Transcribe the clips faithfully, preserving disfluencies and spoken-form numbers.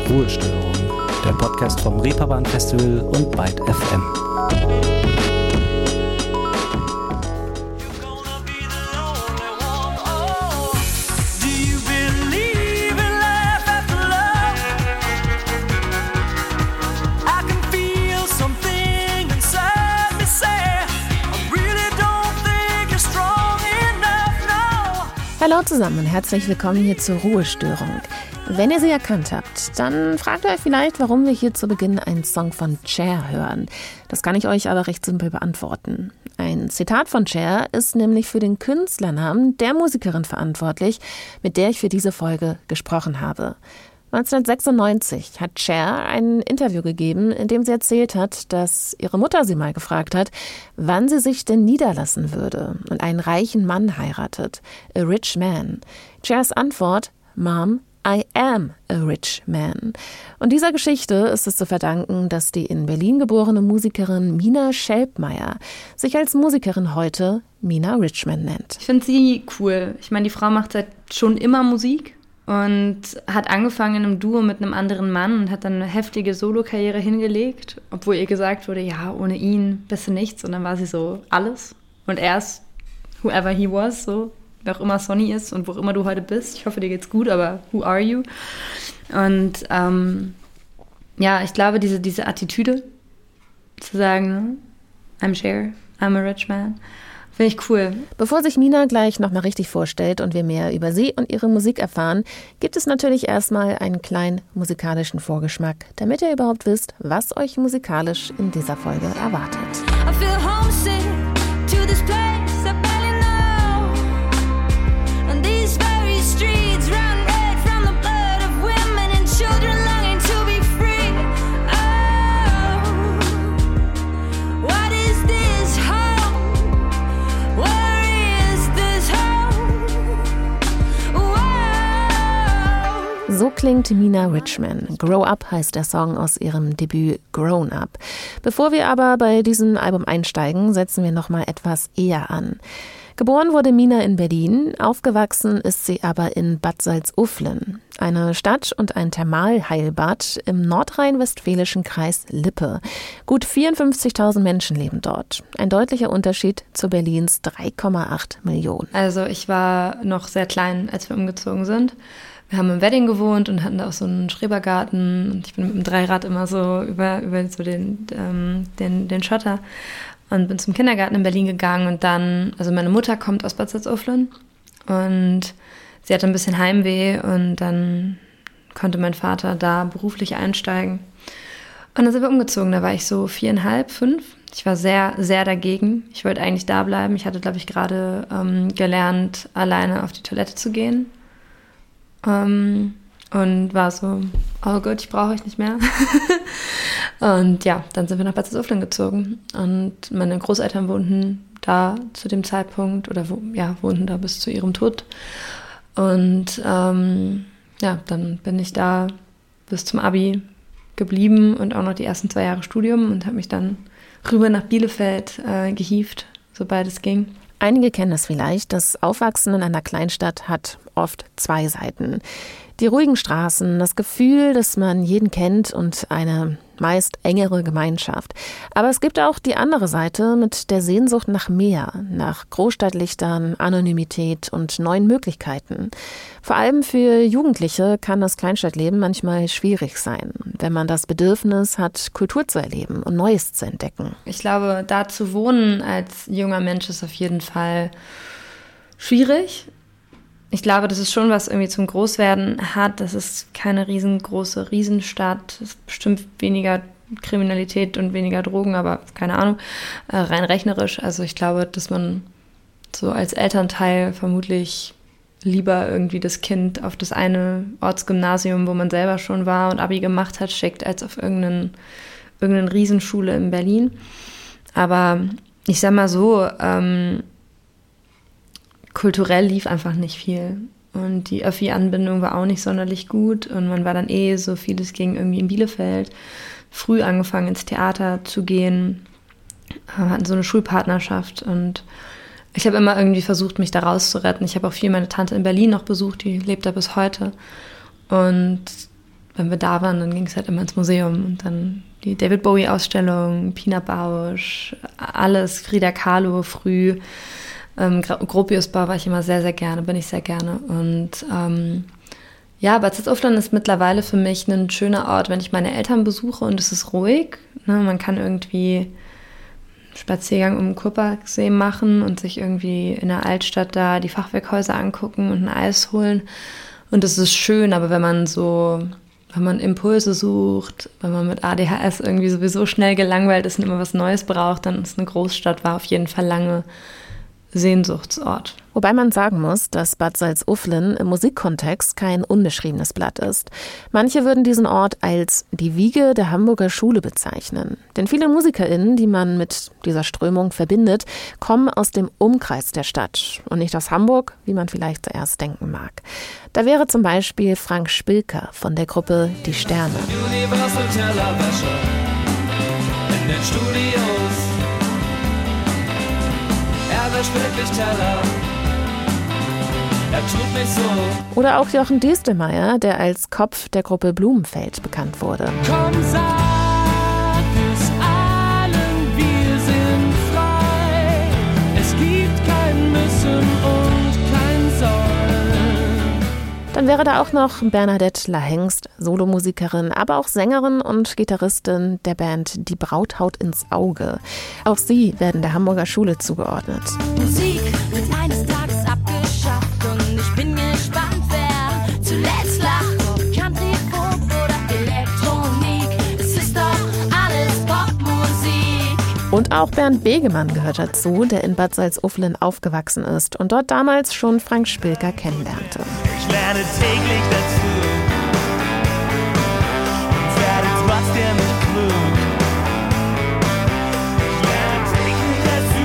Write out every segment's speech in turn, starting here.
Ruhestörung, der Podcast vom Reeperbahn Festival und Byte F M. Hallo zusammen und herzlich willkommen hier zur Ruhestörung. Wenn ihr sie erkannt habt, dann fragt ihr euch vielleicht, warum wir hier zu Beginn einen Song von Cher hören. Das kann ich euch aber recht simpel beantworten. Ein Zitat von Cher ist nämlich für den Künstlernamen der Musikerin verantwortlich, mit der ich für diese Folge gesprochen habe. neunzehnhundertsechsundneunzig hat Cher ein Interview gegeben, in dem sie erzählt hat, dass ihre Mutter sie mal gefragt hat, wann sie sich denn niederlassen würde und einen reichen Mann heiratet, a rich man. Chers Antwort, Mom, I am a rich man. Und dieser Geschichte ist es zu verdanken, dass die in Berlin geborene Musikerin Mina Schelbmeier sich als Musikerin heute Mina Richman nennt. Ich finde sie cool. Ich meine, die Frau macht seit schon immer Musik. Und hat angefangen in einem Duo mit einem anderen Mann und hat dann eine heftige Solo-Karriere hingelegt, obwohl ihr gesagt wurde, ja, ohne ihn bist du nichts. Und dann war sie so alles. Und er ist whoever he was, so, wer auch immer Sonny ist und wo auch immer du heute bist. Ich hoffe, dir geht's gut, aber who are you? Und ähm, ja, ich glaube, diese, diese Attitüde zu sagen, ne, I'm Cher, I'm a rich man, finde ich cool. Bevor sich Mina gleich nochmal richtig vorstellt und wir mehr über sie und ihre Musik erfahren, gibt es natürlich erstmal einen kleinen musikalischen Vorgeschmack, damit ihr überhaupt wisst, was euch musikalisch in dieser Folge erwartet. I feel homesick to this place I barely know. And these very streets run red from the blood of women and children longing to be free. Oh, what is this home? So klingt Mina Richman. Grow Up heißt der Song aus ihrem Debüt Grown Up. Bevor wir aber bei diesem Album einsteigen, setzen wir noch mal etwas eher an. Geboren wurde Mina in Berlin, aufgewachsen ist sie aber in Bad Salzuflen, eine Stadt und ein Thermalheilbad im nordrhein-westfälischen Kreis Lippe. Gut vierundfünfzigtausend Menschen leben dort. Ein deutlicher Unterschied zu Berlins drei Komma acht Millionen. Also ich war noch sehr klein, als wir umgezogen sind. Wir haben im Wedding gewohnt und hatten da auch so einen Schrebergarten. Und ich bin mit dem Dreirad immer so über, über so den, ähm, den, den Schotter und bin zum Kindergarten in Berlin gegangen. Und dann, also meine Mutter kommt aus Bad Salzuflen und sie hatte ein bisschen Heimweh. Und dann konnte mein Vater da beruflich einsteigen. Und dann sind wir umgezogen. Da war ich so viereinhalb, fünf. Ich war sehr, sehr dagegen. Ich wollte eigentlich da bleiben. Ich hatte, glaube ich, gerade ähm, gelernt, alleine auf die Toilette zu gehen. Um, und war so, oh Gott, ich brauche euch nicht mehr. Und ja, dann sind wir nach Bad Salzuflen gezogen. Und meine Großeltern wohnten da zu dem Zeitpunkt oder wo, ja, wohnten da bis zu ihrem Tod. Und ähm, ja, dann bin ich da bis zum Abi geblieben und auch noch die ersten zwei Jahre Studium und habe mich dann rüber nach Bielefeld äh, gehievt, sobald es ging. Einige kennen es vielleicht, das Aufwachsen in einer Kleinstadt hat oft zwei Seiten. Die ruhigen Straßen, das Gefühl, dass man jeden kennt und eine meist engere Gemeinschaft. Aber es gibt auch die andere Seite mit der Sehnsucht nach mehr, nach Großstadtlichtern, Anonymität und neuen Möglichkeiten. Vor allem für Jugendliche kann das Kleinstadtleben manchmal schwierig sein, wenn man das Bedürfnis hat, Kultur zu erleben und Neues zu entdecken. Ich glaube, da zu wohnen als junger Mensch ist auf jeden Fall schwierig. Ich glaube, das ist schon was irgendwie zum Großwerden hat. Das ist keine riesengroße Riesenstadt. Es ist bestimmt weniger Kriminalität und weniger Drogen, aber keine Ahnung, äh, rein rechnerisch. Also ich glaube, dass man so als Elternteil vermutlich lieber irgendwie das Kind auf das eine Ortsgymnasium, wo man selber schon war und Abi gemacht hat, schickt, als auf irgendeine, irgendeine Riesenschule in Berlin. Aber ich sag mal so, ähm, kulturell lief einfach nicht viel. Und die Öffi-Anbindung war auch nicht sonderlich gut. Und man war dann eh so vieles ging irgendwie in Bielefeld. Früh angefangen ins Theater zu gehen. Wir hatten so eine Schulpartnerschaft. Und ich habe immer irgendwie versucht, mich da rauszuretten. Ich habe auch viel meine Tante in Berlin noch besucht. Die lebt da bis heute. Und wenn wir da waren, dann ging es halt immer ins Museum und dann die David Bowie-Ausstellung, Pina Bausch, alles, Frida Kahlo früh, ähm, Gropiusbau war ich immer sehr, sehr gerne, bin ich sehr gerne. Und ähm, ja, Bad Salzuflen ist mittlerweile für mich ein schöner Ort, wenn ich meine Eltern besuche und es ist ruhig. Ne, man kann irgendwie einen Spaziergang um den Kurparksee machen und sich irgendwie in der Altstadt da die Fachwerkhäuser angucken und ein Eis holen. Und das ist schön, aber wenn man so, wenn man Impulse sucht, wenn man mit A D H S irgendwie sowieso schnell gelangweilt ist und immer was Neues braucht, dann ist eine Großstadt, war auf jeden Fall lange Sehnsuchtsort. Wobei man sagen muss, dass Bad Salzuflen im Musikkontext kein unbeschriebenes Blatt ist. Manche würden diesen Ort als die Wiege der Hamburger Schule bezeichnen. Denn viele MusikerInnen, die man mit dieser Strömung verbindet, kommen aus dem Umkreis der Stadt und nicht aus Hamburg, wie man vielleicht zuerst denken mag. Da wäre zum Beispiel Frank Spilker von der Gruppe Die Sterne. Universal Tellerwäsche in den Studios. Er wäscht wirklich Teller. Er tut nicht so. Oder auch Jochen Diestelmeier, der als Kopf der Gruppe Blumenfeld bekannt wurde. Komm, sag es allen, wir sind frei. Es gibt kein Müssen und kein Sollen. Dann wäre da auch noch Bernadette Lahengst, Solomusikerin, aber auch Sängerin und Gitarristin der Band Die Braut haut ins Auge. Auch sie werden der Hamburger Schule zugeordnet. Musik wird eines Tages abgeschafft und ich bin gespannt, wer zuletzt lacht. Ob Country, Folk oder Elektronik, es ist doch alles Popmusik. Und auch Bernd Begemann gehört dazu, der in Bad Salzuflen aufgewachsen ist und dort damals schon Frank Spilker kennenlernte. Ich lerne täglich dazu und werde trotzdem nicht klug. Ich lerne täglich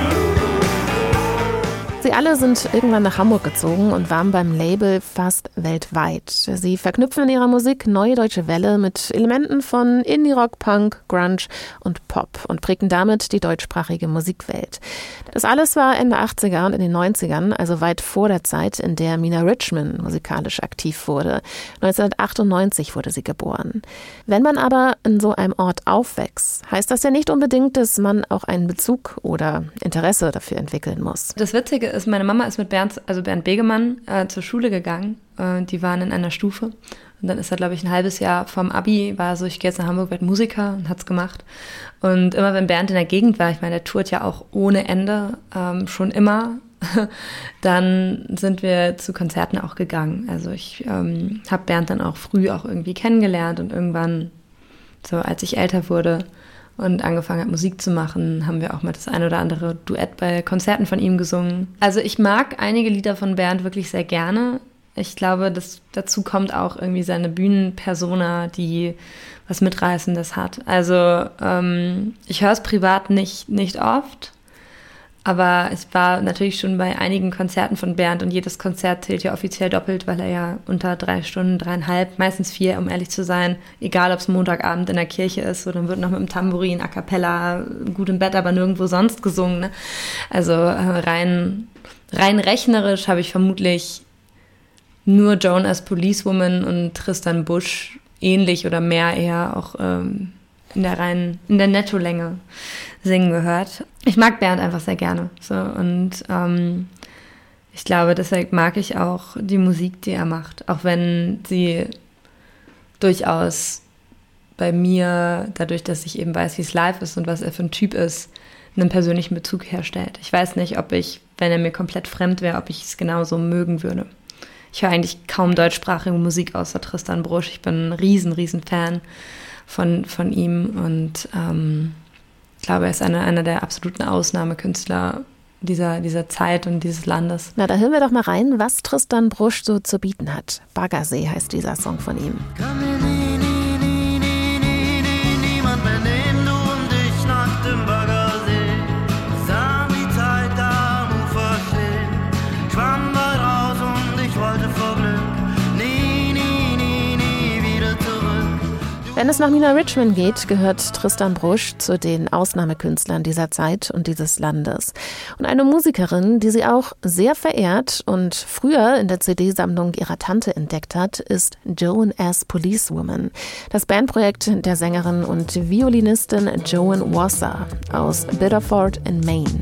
dazu. Sie alle sind irgendwann nach Hamburg gezogen und waren beim Label fast weltweit. Sie verknüpfen in ihrer Musik Neue Deutsche Welle mit Elementen von Indie-Rock, Punk, Grunge und Pop und prägten damit die deutschsprachige Musikwelt. Das alles war Ende achtziger und in den neunzigern, also weit vor der Zeit, in der Mina Richman musikalisch aktiv wurde. neunzehnhundertachtundneunzig wurde sie geboren. Wenn man aber in so einem Ort aufwächst, heißt das ja nicht unbedingt, dass man auch einen Bezug oder Interesse dafür entwickeln muss. Das Witzige ist, meine Mama ist mit Bernd, also Bernd Begemann äh, zur Schule gegangen. Äh, die waren in einer Stufe. Und dann ist er, glaube ich, ein halbes Jahr vom Abi, war so, ich gehe jetzt nach Hamburg, werde Musiker und hat's gemacht. Und immer wenn Bernd in der Gegend war, ich meine, der tourt ja auch ohne Ende, ähm, schon immer, dann sind wir zu Konzerten auch gegangen. Also ich ähm, habe Bernd dann auch früh auch irgendwie kennengelernt und irgendwann, so als ich älter wurde und angefangen habe, Musik zu machen, haben wir auch mal das ein oder andere Duett bei Konzerten von ihm gesungen. Also ich mag einige Lieder von Bernd wirklich sehr gerne. Ich glaube, dass dazu kommt auch irgendwie seine Bühnenpersona, die was Mitreißendes hat. Also ähm, ich höre es privat nicht, nicht oft, aber ich war natürlich schon bei einigen Konzerten von Bernd und jedes Konzert zählt ja offiziell doppelt, weil er ja unter drei Stunden, dreieinhalb, meistens vier, um ehrlich zu sein, egal ob es Montagabend in der Kirche ist, so dann wird noch mit dem Tambourin, a cappella, gut im Bett, aber nirgendwo sonst gesungen. Ne? Also äh, rein, rein rechnerisch habe ich vermutlich nur Joan as Policewoman und Tristan Busch ähnlich oder mehr eher auch ähm, in der reinen, in der Nettolänge singen gehört. Ich mag Bernd einfach sehr gerne. So, und ähm, ich glaube, deshalb mag ich auch die Musik, die er macht. Auch wenn sie durchaus bei mir, dadurch, dass ich eben weiß, wie es live ist und was er für ein Typ ist, einen persönlichen Bezug herstellt. Ich weiß nicht, ob ich, wenn er mir komplett fremd wäre, ob ich es genauso mögen würde. Ich höre eigentlich kaum deutschsprachige Musik außer Tristan Busch. Ich bin ein riesen, riesen Fan von, von ihm und ähm, ich glaube, er ist einer, einer der absoluten Ausnahmekünstler dieser, dieser Zeit und dieses Landes. Na, da hören wir doch mal rein, was Tristan Busch so zu bieten hat. Baggersee heißt dieser Song von ihm. Kann mir nie, nie, nie, nie, nie, nie, niemand mehr nehmen, du und ich nackt im Baggersee. Sahen die Zeit da am Ufer stehen, schwamm weit raus und ich wollte vor Glück nie, nie, nie, nie wieder zurück. Wenn es nach Nina Richmond geht, gehört Tristan Brusch zu den Ausnahmekünstlern dieser Zeit und dieses Landes. Und eine Musikerin, die sie auch sehr verehrt und früher in der C D-Sammlung ihrer Tante entdeckt hat, ist Joan as Policewoman. Das Bandprojekt der Sängerin und Violinistin Joan Wasser aus Biddeford in Maine.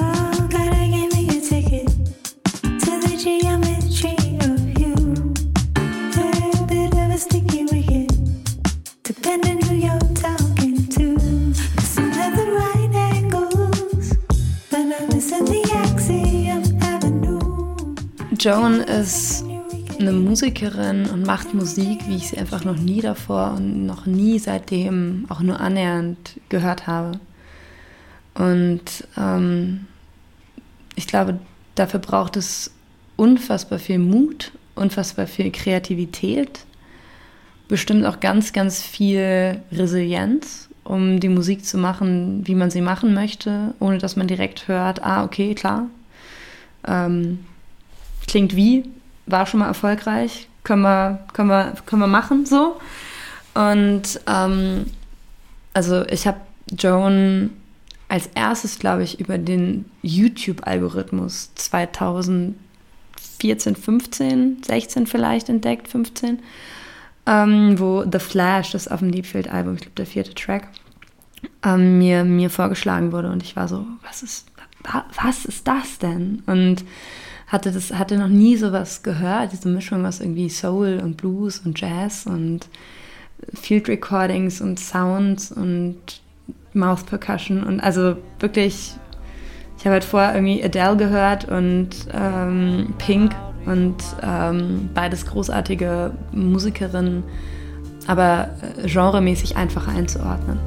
Joan ist eine Musikerin und macht Musik, wie ich sie einfach noch nie davor und noch nie seitdem auch nur annähernd gehört habe. Und ähm, ich glaube, dafür braucht es unfassbar viel Mut, unfassbar viel Kreativität, bestimmt auch ganz, ganz viel Resilienz, um die Musik zu machen, wie man sie machen möchte, ohne dass man direkt hört, ah, okay, klar, ähm, klingt wie, war schon mal erfolgreich, können wir, können wir, können wir machen, so. Und ähm, also ich habe Joan als erstes, glaube ich, über den YouTube-Algorithmus zweitausendvierzehn, fünfzehn, sechzehn vielleicht entdeckt, fünfzehn, ähm, wo The Flash, das auf dem Deepfield-Album, ich glaube der vierte Track, ähm, mir, mir vorgeschlagen wurde. Und ich war so, was ist, was ist das denn? Und hatte das hatte noch nie sowas gehört, diese Mischung aus irgendwie Soul und Blues und Jazz und Field Recordings und Sounds und Mouth Percussion und also wirklich, ich habe halt vorher irgendwie Adele gehört und ähm, Pink und ähm, beides großartige Musikerinnen, aber genremäßig einfacher einzuordnen.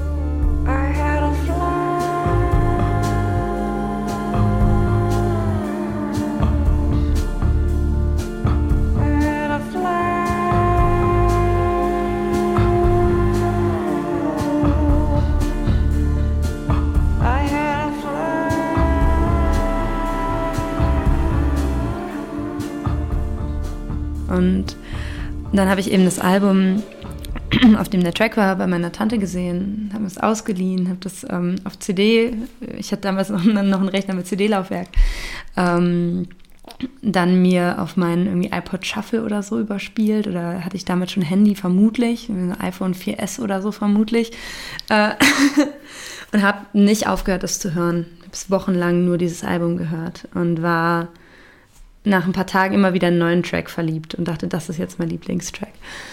Und dann habe ich eben das Album, auf dem der Track war, bei meiner Tante gesehen, habe es ausgeliehen, habe das ähm, auf C D, ich hatte damals noch, noch einen Rechner mit C D-Laufwerk, ähm, dann mir auf meinen irgendwie iPod Shuffle oder so überspielt, oder hatte ich damals schon Handy vermutlich, ein iPhone vier S oder so vermutlich, äh, und habe nicht aufgehört, das zu hören. Ich habe wochenlang nur dieses Album gehört und war nach ein paar Tagen immer wieder einen neuen Track verliebt und dachte, das ist jetzt mein Lieblingstrack.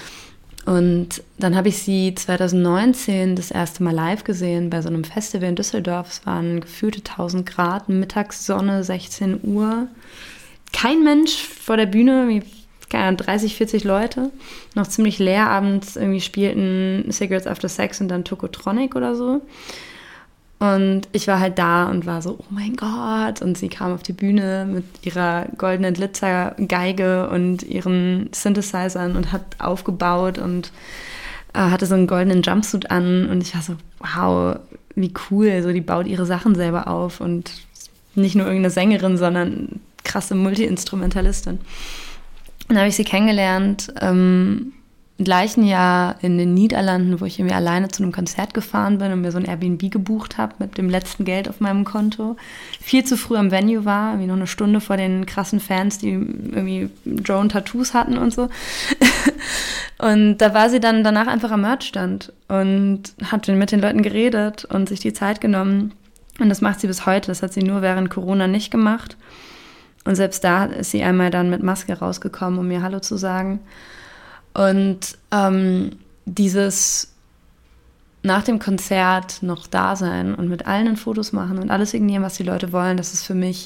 Und dann habe ich sie zweitausendneunzehn das erste Mal live gesehen bei so einem Festival in Düsseldorf. Es waren gefühlte tausend Grad, Mittagssonne, sechzehn Uhr. Kein Mensch vor der Bühne, wie keine Ahnung, dreißig, vierzig Leute. Noch ziemlich leer, abends irgendwie spielten Cigarettes After Sex und dann Tokotronic oder so. Und ich war halt da und war so, oh mein Gott. Und sie kam auf die Bühne mit ihrer goldenen Glitzergeige und ihren Synthesizern und hat aufgebaut und äh, hatte so einen goldenen Jumpsuit an. Und ich war so, wow, wie cool. So, die baut ihre Sachen selber auf und nicht nur irgendeine Sängerin, sondern krasse Multi-Instrumentalistin. Und dann habe ich sie kennengelernt, ähm, im gleichen Jahr in den Niederlanden, wo ich irgendwie alleine zu einem Konzert gefahren bin und mir so ein Airbnb gebucht habe mit dem letzten Geld auf meinem Konto. Viel zu früh am Venue war, irgendwie noch eine Stunde vor den krassen Fans, die irgendwie Drone-Tattoos hatten und so. Und da war sie dann danach einfach am Merchstand und hat mit den Leuten geredet und sich die Zeit genommen. Und das macht sie bis heute. Das hat sie nur während Corona nicht gemacht. Und selbst da ist sie einmal dann mit Maske rausgekommen, um mir Hallo zu sagen. Und ähm, dieses nach dem Konzert noch da sein und mit allen Fotos machen und alles signieren, was die Leute wollen, das ist für mich,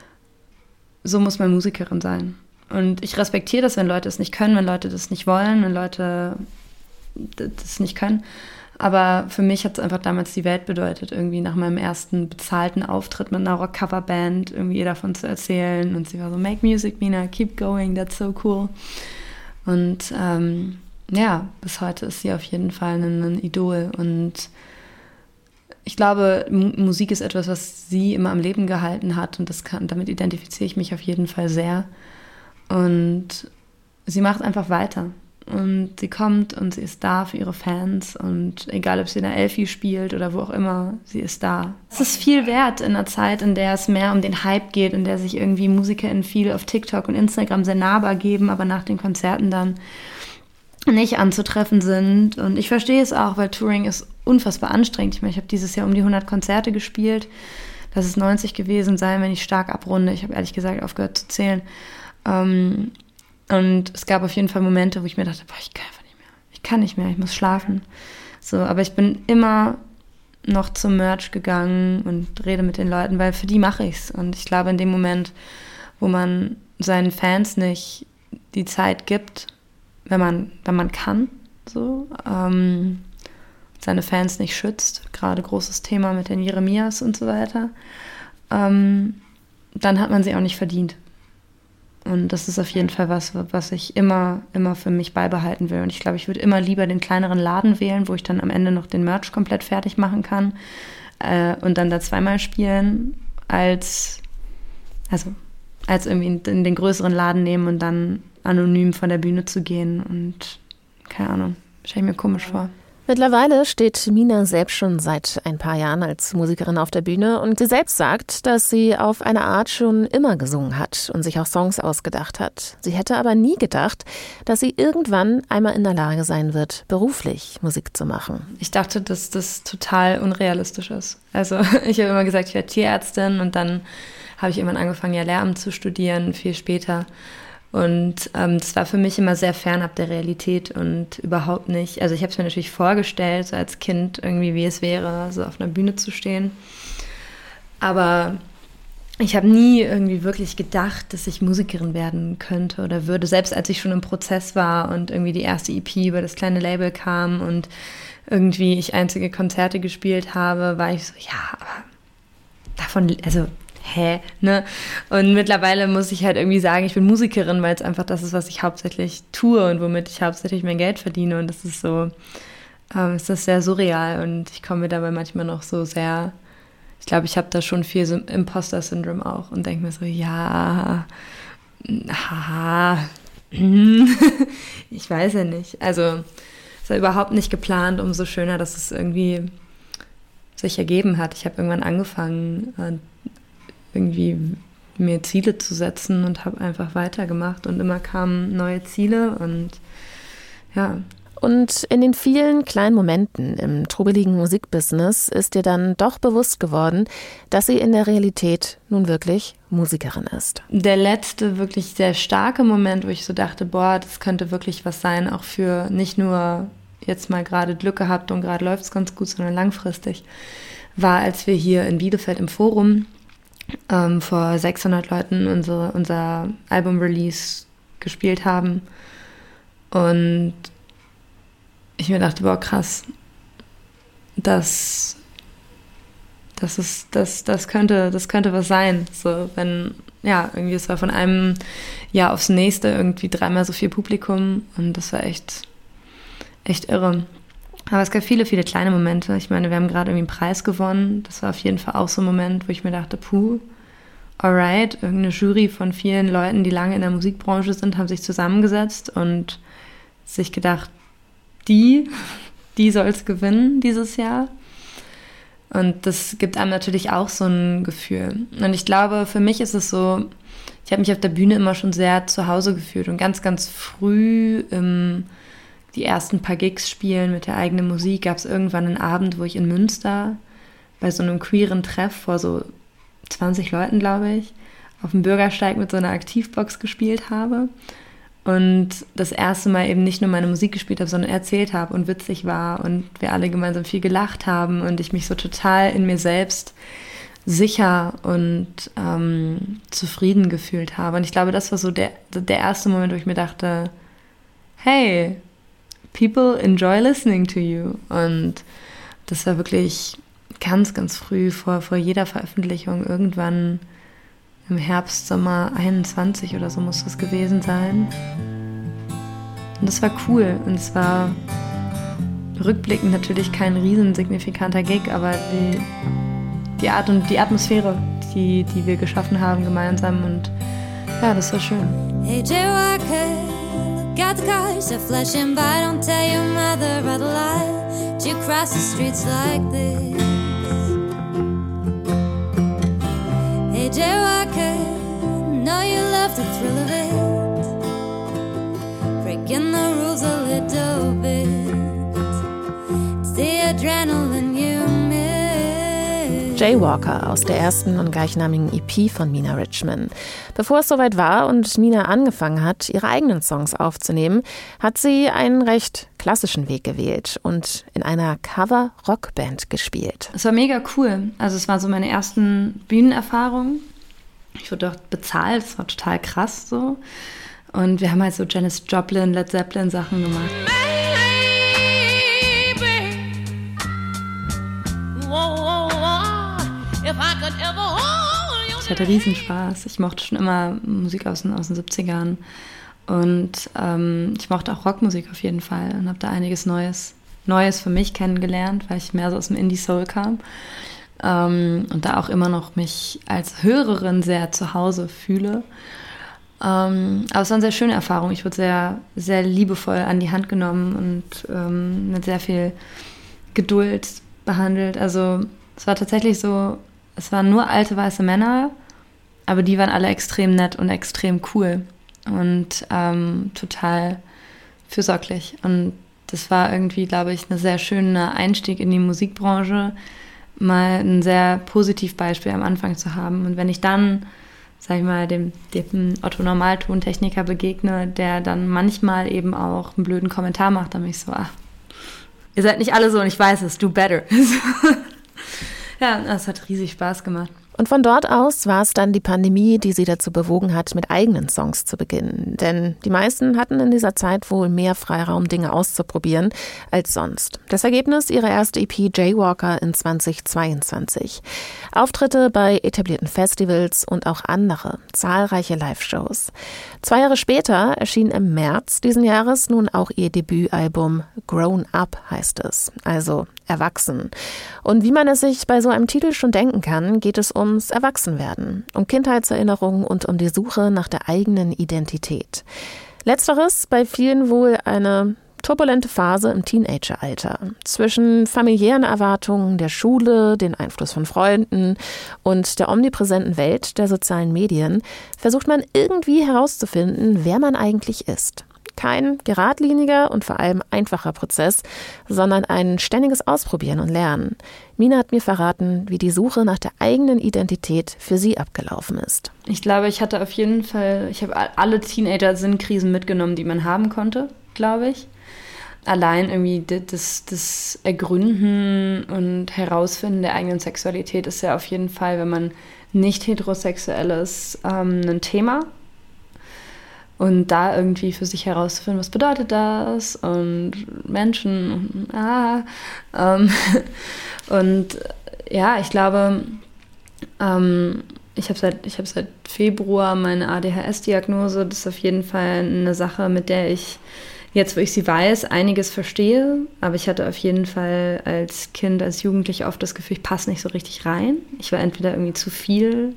so muss man Musikerin sein. Und ich respektiere das, wenn Leute es nicht können, wenn Leute das nicht wollen, wenn Leute das nicht können. Aber für mich hat es einfach damals die Welt bedeutet, irgendwie nach meinem ersten bezahlten Auftritt mit einer Rock-Cover-Band irgendwie ihr davon zu erzählen. Und sie war so, make music, Mina, keep going, that's so cool. Und ähm, ja, bis heute ist sie auf jeden Fall ein, ein Idol. Und ich glaube, M- Musik ist etwas, was sie immer am Leben gehalten hat. Und das kann, damit identifiziere ich mich auf jeden Fall sehr. Und sie macht einfach weiter. und sie kommt und sie ist da für ihre Fans und egal, ob sie in der Elfi spielt oder wo auch immer, sie ist da. Es ist viel wert in einer Zeit, in der es mehr um den Hype geht, in der sich irgendwie MusikerInnen viel auf TikTok und Instagram sehr nahbar geben, aber nach den Konzerten dann nicht anzutreffen sind. Und ich verstehe es auch, weil Touring ist unfassbar anstrengend. Ich meine, ich habe dieses Jahr um die hundert Konzerte gespielt. Lass es neunzig gewesen sein, wenn ich stark abrunde. Ich habe ehrlich gesagt aufgehört zu zählen. Ähm, und es gab auf jeden Fall Momente, wo ich mir dachte, boah, ich kann einfach nicht mehr. Ich kann nicht mehr, ich muss schlafen. So, aber ich bin immer noch zum Merch gegangen und rede mit den Leuten, weil für die mache ich's. Und ich glaube, in dem Moment, wo man seinen Fans nicht die Zeit gibt, wenn man, wenn man kann, so, ähm, seine Fans nicht schützt, gerade großes Thema mit den Jeremias und so weiter, ähm, dann hat man sie auch nicht verdient. Und das ist auf jeden Fall was, was ich immer, immer für mich beibehalten will. Und ich glaube, ich würde immer lieber den kleineren Laden wählen, wo ich dann am Ende noch den Merch komplett fertig machen kann äh, und dann da zweimal spielen, als, also, als irgendwie in, in den größeren Laden nehmen und dann anonym von der Bühne zu gehen. Und keine Ahnung, stelle ich mir komisch vor. Mittlerweile steht Mina selbst schon seit ein paar Jahren als Musikerin auf der Bühne und sie selbst sagt, dass sie auf eine Art schon immer gesungen hat und sich auch Songs ausgedacht hat. Sie hätte aber nie gedacht, dass sie irgendwann einmal in der Lage sein wird, beruflich Musik zu machen. Ich dachte, dass das total unrealistisch ist. Also ich habe immer gesagt, ich werde Tierärztin und dann habe ich irgendwann angefangen, ja Lehramt zu studieren, viel später. Und ähm, das war für mich immer sehr fernab der Realität und überhaupt nicht, also ich habe es mir natürlich vorgestellt, so als Kind irgendwie, wie es wäre, so auf einer Bühne zu stehen. Aber ich habe nie irgendwie wirklich gedacht, dass ich Musikerin werden könnte oder würde. Selbst als ich schon im Prozess war und irgendwie die erste E P über das kleine Label kam und irgendwie ich einzige Konzerte gespielt habe, war ich so, ja, aber davon, also hä, ne? Und mittlerweile muss ich halt irgendwie sagen, ich bin Musikerin, weil es einfach das ist, was ich hauptsächlich tue und womit ich hauptsächlich mein Geld verdiene. Und das ist so, ähm, ist das sehr surreal und ich komme mir dabei manchmal noch so sehr, ich glaube, ich habe da schon viel so Imposter-Syndrom auch und denke mir so, ja, haha, ich weiß ja nicht. Also es war überhaupt nicht geplant, umso schöner, dass es irgendwie sich ergeben hat. Ich habe irgendwann angefangen, äh, irgendwie mir Ziele zu setzen und habe einfach weitergemacht und immer kamen neue Ziele und ja. Und in den vielen kleinen Momenten im trubeligen Musikbusiness ist dir dann doch bewusst geworden, dass sie in der Realität nun wirklich Musikerin ist. Der letzte wirklich sehr starke Moment, wo ich so dachte, boah, das könnte wirklich was sein, auch für nicht nur jetzt mal gerade Glück gehabt und gerade läuft es ganz gut, sondern langfristig, war, als wir hier in Bielefeld im Forum Ähm, vor sechshundert Leuten unsere, unser Album-Release gespielt haben und ich mir dachte, boah, krass, das, das, ist, das, das, könnte, das könnte was sein. So, wenn, ja, irgendwie, es war von einem Jahr aufs nächste irgendwie dreimal so viel Publikum und das war echt, echt irre. Aber es gab viele, viele kleine Momente. Ich meine, wir haben gerade irgendwie einen Preis gewonnen. Das war auf jeden Fall auch so ein Moment, wo ich mir dachte, puh, alright, irgendeine Jury von vielen Leuten, die lange in der Musikbranche sind, haben sich zusammengesetzt und sich gedacht, die, die soll es gewinnen dieses Jahr. Und das gibt einem natürlich auch so ein Gefühl. Und ich glaube, für mich ist es so, ich habe mich auf der Bühne immer schon sehr zu Hause gefühlt und ganz, ganz früh im die ersten paar Gigs spielen mit der eigenen Musik, gab es irgendwann einen Abend, wo ich in Münster bei so einem queeren Treff vor so zwanzig Leuten, glaube ich, auf dem Bürgersteig mit so einer Aktivbox gespielt habe und das erste Mal eben nicht nur meine Musik gespielt habe, sondern erzählt habe und witzig war und wir alle gemeinsam viel gelacht haben und ich mich so total in mir selbst sicher und ähm, zufrieden gefühlt habe. Und ich glaube, das war so der, der erste Moment, wo ich mir dachte, hey, people enjoy listening to you. Und das war wirklich ganz, ganz früh vor, vor jeder Veröffentlichung. Irgendwann im Herbst, Sommer einundzwanzig oder so muss das gewesen sein. Und das war cool. Und es war rückblickend natürlich kein riesen signifikanter Gig, aber die, die Art und die Atmosphäre, die, die wir geschaffen haben gemeinsam. Und ja, das war schön. Hey, J Y K, look got the cars, are flashing by. Don't tell your mother I'd lie to cross the streets like this. Hey Jaywalker, know you love the thrill of it, breaking the rules a little bit. It's the adrenaline you miss. Jaywalker aus der ersten und gleichnamigen E P von Nina Richman. Bevor es soweit war und Nina angefangen hat, ihre eigenen Songs aufzunehmen, hat sie einen recht klassischen Weg gewählt und in einer Cover-Rockband gespielt. Es war mega cool. Also es war so meine ersten Bühnenerfahrungen. Ich wurde dort bezahlt, es war total krass so. Und wir haben halt so Janis Joplin, Led Zeppelin Sachen gemacht. Ich hatte riesen Spaß. Ich mochte schon immer Musik aus den, aus den siebzigern. Und ähm, ich mochte auch Rockmusik auf jeden Fall und habe da einiges Neues, Neues für mich kennengelernt, weil ich mehr so aus dem Indie-Soul kam. Ähm, und da auch immer noch mich als Hörerin sehr zu Hause fühle. Ähm, aber es war eine sehr schöne Erfahrung. Ich wurde sehr, sehr liebevoll an die Hand genommen und ähm, mit sehr viel Geduld behandelt. Also es war tatsächlich so, es waren nur alte weiße Männer, aber die waren alle extrem nett und extrem cool und ähm, total fürsorglich. Und das war irgendwie, glaube ich, ein sehr schöner Einstieg in die Musikbranche, mal ein sehr Positivbeispiel am Anfang zu haben. Und wenn ich dann, sag ich mal, dem, dem Otto-Normaltontechniker begegne, der dann manchmal eben auch einen blöden Kommentar macht, dann bin ich so, ach, ihr seid nicht alle so und ich weiß es, do better. Ja, das hat riesig Spaß gemacht. Und von dort aus war es dann die Pandemie, die sie dazu bewogen hat, mit eigenen Songs zu beginnen. Denn die meisten hatten in dieser Zeit wohl mehr Freiraum, Dinge auszuprobieren als sonst. Das Ergebnis ihrer erste E P Jaywalker in zweitausendzweiundzwanzig. Auftritte bei etablierten Festivals und auch andere, zahlreiche Live-Shows. Zwei Jahre später erschien im März diesen Jahres nun auch ihr Debütalbum Grown Up heißt es, also Erwachsen. Und wie man es sich bei so einem Titel schon denken kann, geht es ums Erwachsenwerden, um Kindheitserinnerungen und um die Suche nach der eigenen Identität. Letzteres bei vielen wohl eine turbulente Phase im Teenageralter. Zwischen familiären Erwartungen, der Schule, den Einfluss von Freunden und der omnipräsenten Welt der sozialen Medien versucht man irgendwie herauszufinden, wer man eigentlich ist. Kein geradliniger und vor allem einfacher Prozess, sondern ein ständiges Ausprobieren und Lernen. Mina hat mir verraten, wie die Suche nach der eigenen Identität für sie abgelaufen ist. Ich glaube, ich hatte auf jeden Fall, ich habe alle Teenager-Sinnkrisen mitgenommen, die man haben konnte, glaube ich. Allein irgendwie das, das Ergründen und Herausfinden der eigenen Sexualität ist ja auf jeden Fall, wenn man nicht heterosexuell ist, ähm, ein Thema. Und da irgendwie für sich herauszufinden, was bedeutet das und Menschen und ah. Ähm, und ja, ich glaube, ähm, ich habe seit, ich hab seit Februar meine A D H S-Diagnose. Das ist auf jeden Fall eine Sache, mit der ich jetzt, wo ich sie weiß, einiges verstehe. Aber ich hatte auf jeden Fall als Kind, als Jugendliche oft das Gefühl, ich passe nicht so richtig rein. Ich war entweder irgendwie zu viel,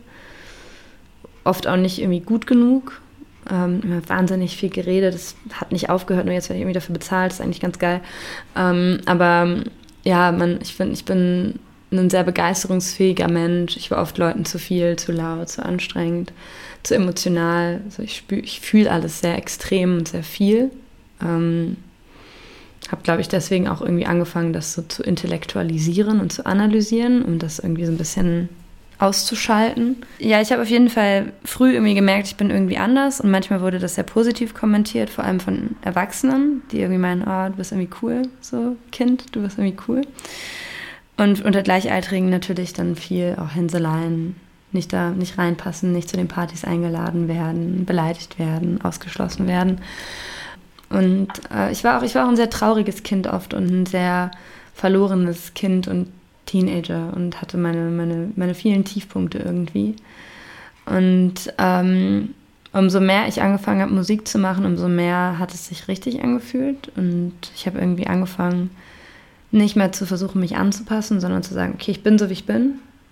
oft auch nicht irgendwie gut genug. Ähm, immer wahnsinnig viel geredet, das hat nicht aufgehört, nur jetzt werde ich irgendwie dafür bezahlt, das ist eigentlich ganz geil. Ähm, aber ja, man, ich finde, ich bin ein sehr begeisterungsfähiger Mensch. Ich war oft Leuten zu viel, zu laut, zu anstrengend, zu emotional. Also ich spür, ich fühle alles sehr extrem und sehr viel. Ähm, habe, glaube ich, deswegen auch irgendwie angefangen, das so zu intellektualisieren und zu analysieren, um das irgendwie so ein bisschen auszuschalten. Ja, ich habe auf jeden Fall früh irgendwie gemerkt, ich bin irgendwie anders und manchmal wurde das sehr positiv kommentiert, vor allem von Erwachsenen, die irgendwie meinen, oh, du bist irgendwie cool, so Kind, du bist irgendwie cool. Und unter Gleichaltrigen natürlich dann viel auch Hänseleien, nicht da, nicht reinpassen, nicht zu den Partys eingeladen werden, beleidigt werden, ausgeschlossen werden. Und äh, ich war auch, ich war auch ein sehr trauriges Kind oft und ein sehr verlorenes Kind und Teenager und hatte meine, meine, meine vielen Tiefpunkte irgendwie. Und ähm, umso mehr ich angefangen habe, Musik zu machen, umso mehr hat es sich richtig angefühlt. Und ich habe irgendwie angefangen, nicht mehr zu versuchen, mich anzupassen, sondern zu sagen, okay, ich bin so, wie ich bin.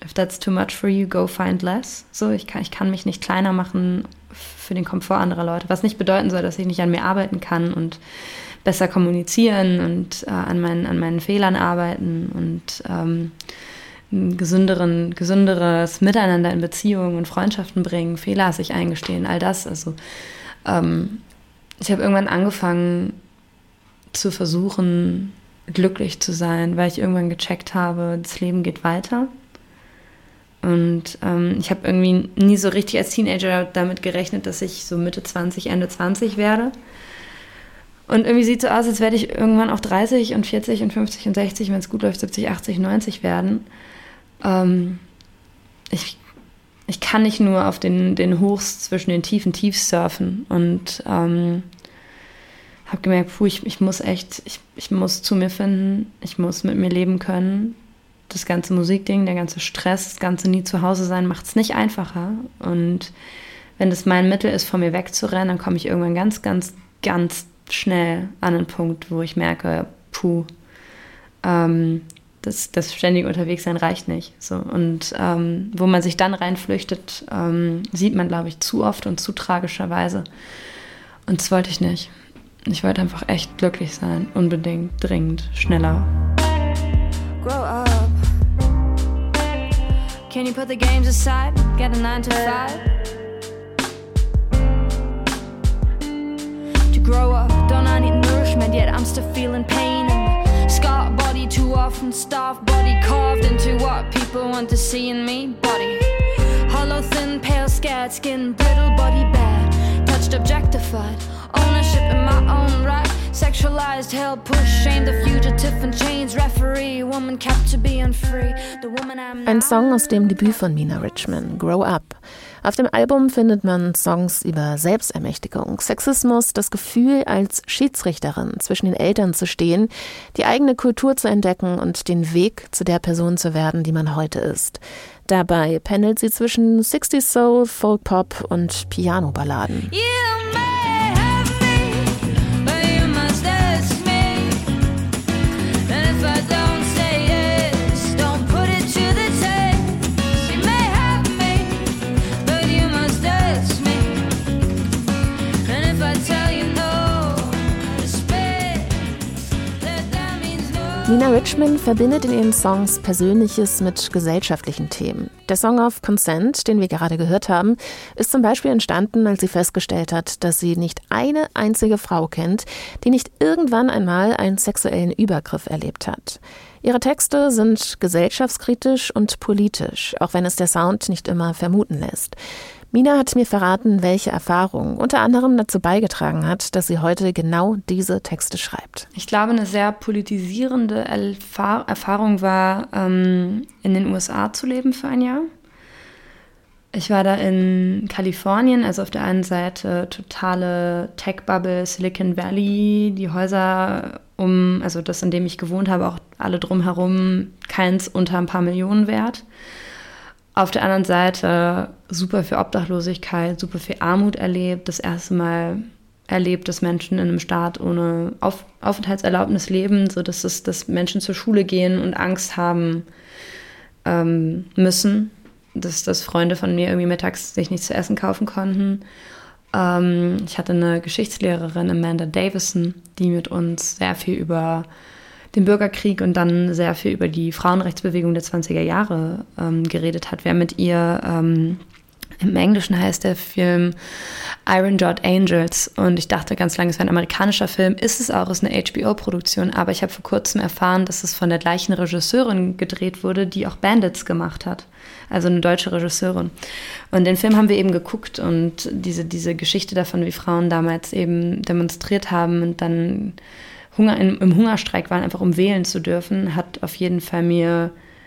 if that's too much for you, go find less. So, ich kann, ich kann mich nicht kleiner machen für den Komfort anderer Leute, was nicht bedeuten soll, dass ich nicht an mir arbeiten kann und besser kommunizieren und äh, an, meinen, an meinen Fehlern arbeiten und ähm, ein gesünderen, gesünderes Miteinander in Beziehungen und Freundschaften bringen, Fehler sich eingestehen, all das. Also ähm, ich habe irgendwann angefangen zu versuchen, glücklich zu sein, weil ich irgendwann gecheckt habe, das Leben geht weiter. Und ähm, ich habe irgendwie nie so richtig als Teenager damit gerechnet, dass ich so Mitte zwanzig, Ende zwanzig werde. Und irgendwie sieht es so aus, als werde ich irgendwann auch dreißig und vierzig und fünfzig und sechzig, wenn es gut läuft, siebzig, achtzig, neunzig werden. Ähm, ich, ich kann nicht nur auf den, den Hochs zwischen den tiefen Tiefs surfen. Und ähm, habe gemerkt, puh, ich, ich muss echt, ich, ich muss zu mir finden, ich muss mit mir leben können. Das ganze Musikding, der ganze Stress, das ganze nie zu Hause sein, macht es nicht einfacher. Und wenn das mein Mittel ist, von mir wegzurennen, dann komme ich irgendwann ganz, ganz, ganz schnell an einen Punkt, wo ich merke, puh, ähm, das, das ständige Unterwegssein reicht nicht. So. Und ähm, wo man sich dann reinflüchtet, ähm, sieht man, glaube ich, zu oft und zu tragischerweise. Und das wollte ich nicht. Ich wollte einfach echt glücklich sein, unbedingt, dringend, schneller. Grow up. Can you put the games aside? Get a nine to five. To grow up, don't I need nourishment? Yet I'm still feeling pain. And scarred body too often, starved body carved into what people want to see in me. Body hollow, thin, pale, scared skin, brittle, body bare, touched, objectified. Ownership in my own right. Sexualized, held, pushed, shamed, the fugitive in chains, referee, woman kept to be unfree. The woman I'm Ein Song aus dem Debüt von Mina Richman, Grow Up. Auf dem Album findet man Songs über Selbstermächtigung, Sexismus, das Gefühl, als Schiedsrichterin zwischen den Eltern zu stehen, die eigene Kultur zu entdecken und den Weg zu der Person zu werden, die man heute ist. Dabei pendelt sie zwischen sixties Soul, Folk Pop und Piano-Balladen. You may have me, but you must ask me. And if I don't say yes, don't put it to the test. You may have me, but you must ask me. And if I tell you no, respect, that that means no. Mina Richman verbindet in ihren Songs Persönliches mit gesellschaftlichen Themen. Der Song auf Consent, den wir gerade gehört haben, ist zum Beispiel entstanden, als sie festgestellt hat, dass sie nicht eine einzige Frau kennt, die nicht irgendwann einmal einen sexuellen Übergriff erlebt hat. Ihre Texte sind gesellschaftskritisch und politisch, auch wenn es der Sound nicht immer vermuten lässt. Mina hat mir verraten, welche Erfahrung unter anderem dazu beigetragen hat, dass sie heute genau diese Texte schreibt. Ich glaube, eine sehr politisierende Erfahr- Erfahrung war, ähm, in den U S A zu leben für ein Jahr. Ich war da in Kalifornien, also auf der einen Seite totale Tech-Bubble, Silicon Valley, die Häuser um, also das, in dem ich gewohnt habe, auch alle drumherum, keins unter ein paar Millionen wert. Auf der anderen Seite super viel Obdachlosigkeit, super viel Armut erlebt. Das erste Mal erlebt, dass Menschen in einem Staat ohne Auf- Aufenthaltserlaubnis leben, sodass es, dass Menschen zur Schule gehen und Angst haben ähm, müssen, dass, dass Freunde von mir irgendwie mittags sich nichts zu essen kaufen konnten. Ähm, ich hatte eine Geschichtslehrerin, Amanda Davison, die mit uns sehr viel über den Bürgerkrieg und dann sehr viel über die Frauenrechtsbewegung der zwanziger Jahre ähm, geredet hat. Wir haben mit ihr, ähm, im Englischen heißt der Film Iron Jawed Angels, und ich dachte ganz lange, es wäre ein amerikanischer Film, ist es auch, ist eine H B O-Produktion, aber ich habe vor kurzem erfahren, dass es von der gleichen Regisseurin gedreht wurde, die auch Bandits gemacht hat, also eine deutsche Regisseurin. Und den Film haben wir eben geguckt und diese, diese Geschichte davon, wie Frauen damals eben demonstriert haben und dann Hunger, im, im Hungerstreik waren, einfach um wählen zu dürfen, hat auf jeden Fall mir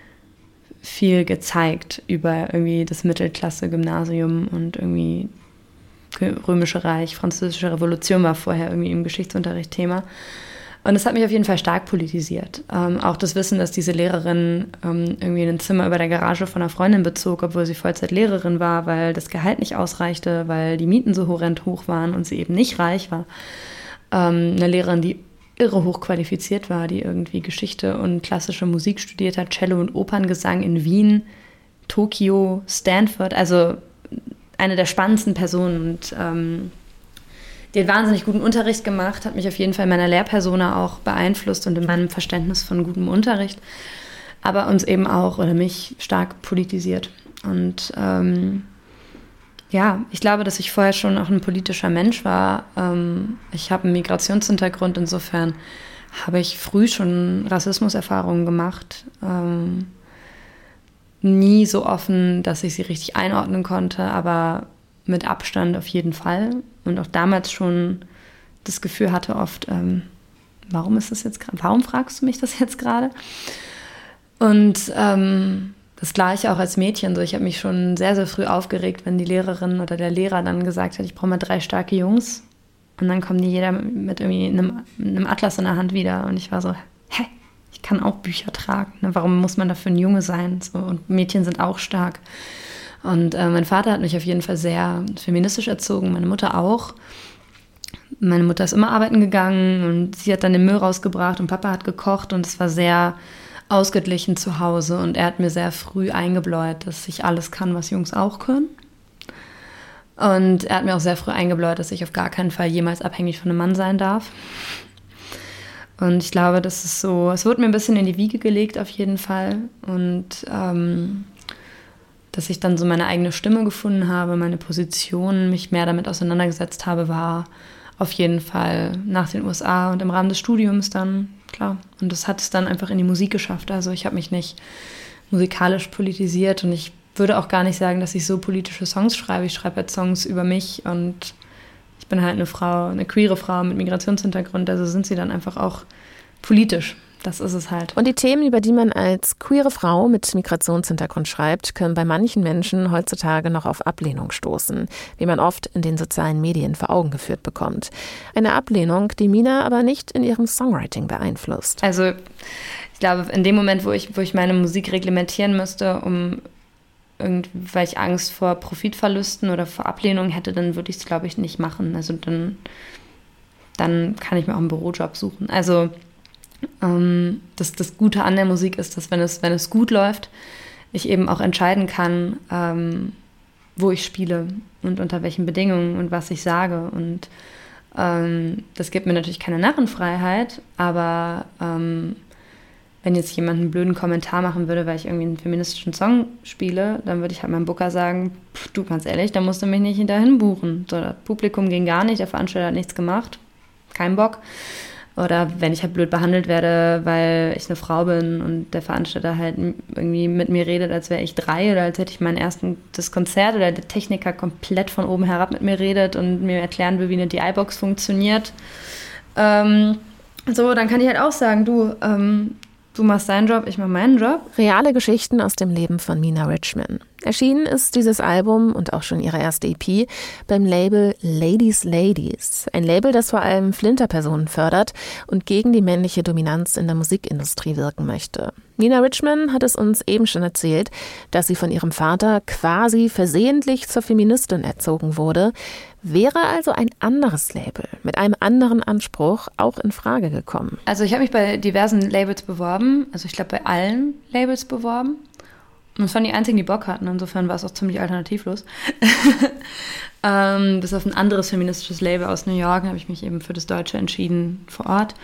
viel gezeigt über irgendwie das Mittelklasse-Gymnasium und irgendwie Römische Reich, Französische Revolution war vorher irgendwie im Geschichtsunterricht Thema. Und das hat mich auf jeden Fall stark politisiert. Ähm, auch das Wissen, dass diese Lehrerin ähm, irgendwie ein Zimmer über der Garage von einer Freundin bezog, obwohl sie Vollzeitlehrerin war, weil das Gehalt nicht ausreichte, weil die Mieten so horrend hoch waren und sie eben nicht reich war. Ähm, eine Lehrerin, die irre hochqualifiziert war, die irgendwie Geschichte und klassische Musik studiert hat, Cello und Operngesang in Wien, Tokio, Stanford, also eine der spannendsten Personen. Und ähm, die hat wahnsinnig guten Unterricht gemacht, hat mich auf jeden Fall in meiner Lehrpersona auch beeinflusst und in meinem Verständnis von gutem Unterricht, aber uns eben auch oder mich stark politisiert. Und ähm, ja, ich glaube, dass ich vorher schon auch ein politischer Mensch war. Ähm, ich habe einen Migrationshintergrund, insofern habe ich früh schon Rassismuserfahrungen gemacht. Ähm, nie so offen, dass ich sie richtig einordnen konnte, aber mit Abstand auf jeden Fall. Und auch damals schon das Gefühl hatte oft, ähm, warum ist das jetzt gerade, warum fragst du mich das jetzt gerade? Und ähm, das Gleiche auch als Mädchen. So, ich habe mich schon sehr, sehr früh aufgeregt, wenn die Lehrerin oder der Lehrer dann gesagt hat, ich brauche mal drei starke Jungs. Und dann kommen die jeder mit irgendwie einem, einem Atlas in der Hand wieder. Und ich war so, hä, ich kann auch Bücher tragen. Ne? Warum muss man dafür ein Junge sein? So, und Mädchen sind auch stark. Und äh, mein Vater hat mich auf jeden Fall sehr feministisch erzogen, meine Mutter auch. Meine Mutter ist immer arbeiten gegangen und sie hat dann den Müll rausgebracht und Papa hat gekocht und es war sehr ausgeglichen zu Hause. Und er hat mir sehr früh eingebläut, dass ich alles kann, was Jungs auch können. Und er hat mir auch sehr früh eingebläut, dass ich auf gar keinen Fall jemals abhängig von einem Mann sein darf. Und ich glaube, das ist so, es wurde mir ein bisschen in die Wiege gelegt auf jeden Fall. Und ähm, dass ich dann so meine eigene Stimme gefunden habe, meine Position, mich mehr damit auseinandergesetzt habe, war auf jeden Fall nach den U S A und im Rahmen des Studiums dann, klar. Und das hat es dann einfach in die Musik geschafft. Also ich habe mich nicht musikalisch politisiert und ich würde auch gar nicht sagen, dass ich so politische Songs schreibe. Ich schreibe halt Songs über mich und ich bin halt eine Frau, eine queere Frau mit Migrationshintergrund, also sind sie dann einfach auch politisch. Das ist es halt. Und die Themen, über die man als queere Frau mit Migrationshintergrund schreibt, können bei manchen Menschen heutzutage noch auf Ablehnung stoßen, wie man oft in den sozialen Medien vor Augen geführt bekommt. Eine Ablehnung, die Mina aber nicht in ihrem Songwriting beeinflusst. Also ich glaube, in dem Moment, wo ich, wo ich meine Musik reglementieren müsste, um irgendwie, weil ich Angst vor Profitverlusten oder vor Ablehnung hätte, dann würde ich es, glaube ich, nicht machen. Also dann, dann kann ich mir auch einen Bürojob suchen. Also ähm, das, das Gute an der Musik ist, dass wenn es, wenn es gut läuft, ich eben auch entscheiden kann, ähm, wo ich spiele und unter welchen Bedingungen und was ich sage. Und ähm, das gibt mir natürlich keine Narrenfreiheit, aber ähm, wenn jetzt jemand einen blöden Kommentar machen würde, weil ich irgendwie einen feministischen Song spiele, dann würde ich halt meinem Booker sagen, pff, du, ganz ehrlich, da musst du mich nicht dahin buchen. So, das Publikum ging gar nicht, der Veranstalter hat nichts gemacht, kein Bock. Oder wenn ich halt blöd behandelt werde, weil ich eine Frau bin und der Veranstalter halt irgendwie mit mir redet, als wäre ich drei oder als hätte ich mein erstes das Konzert oder der Techniker komplett von oben herab mit mir redet und mir erklären will, wie eine D I-Box funktioniert. Ähm, so, dann kann ich halt auch sagen, du, ähm, du machst deinen Job, ich mach meinen Job. Reale Geschichten aus dem Leben von Mina Richman. Erschienen ist dieses Album und auch schon ihre erste E P beim Label Ladies Ladies. Ein Label, das vor allem Flinterpersonen fördert und gegen die männliche Dominanz in der Musikindustrie wirken möchte. Mina Richman hat es uns eben schon erzählt, dass sie von ihrem Vater quasi versehentlich zur Feministin erzogen wurde. Wäre also ein anderes Label mit einem anderen Anspruch auch in Frage gekommen? Also ich habe mich bei diversen Labels beworben, also ich glaube bei allen Labels beworben. Und es waren die einzigen, die Bock hatten. Insofern war es auch ziemlich alternativlos. ähm, bis auf ein anderes feministisches Label aus New York habe ich mich eben für das Deutsche entschieden vor Ort.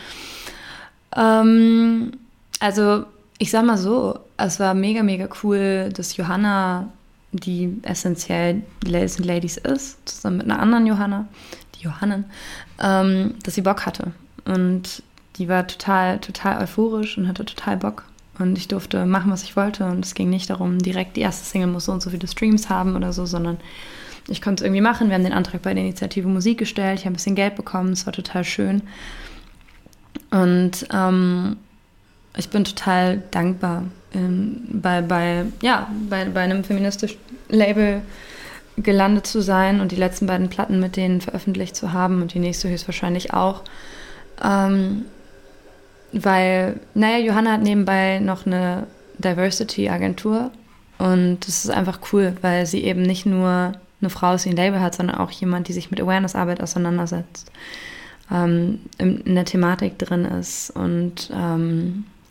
Ähm, also ich sag mal so, es war mega, mega cool, dass Johanna, die essentiell Ladies and Ladies ist, zusammen mit einer anderen Johanna, die Johannin, ähm, dass sie Bock hatte. Und die war total, total euphorisch und hatte total Bock. Und ich durfte machen, was ich wollte. Und es ging nicht darum, direkt die erste Single muss so und so viele Streams haben oder so, sondern ich konnte es irgendwie machen. Wir haben den Antrag bei der Initiative Musik gestellt. Ich habe ein bisschen Geld bekommen. Es war total schön. Und ähm, ich bin total dankbar, ähm, bei, bei, ja, bei, bei einem feministischen Label gelandet zu sein und die letzten beiden Platten mit denen veröffentlicht zu haben und die nächste höchstwahrscheinlich auch. Ähm, Weil, naja, Johanna hat nebenbei noch eine Diversity-Agentur und das ist einfach cool, weil sie eben nicht nur eine Frau ist, die ein Label hat, sondern auch jemand, die sich mit Awareness-Arbeit auseinandersetzt, ähm, in, in der Thematik drin ist und ähm,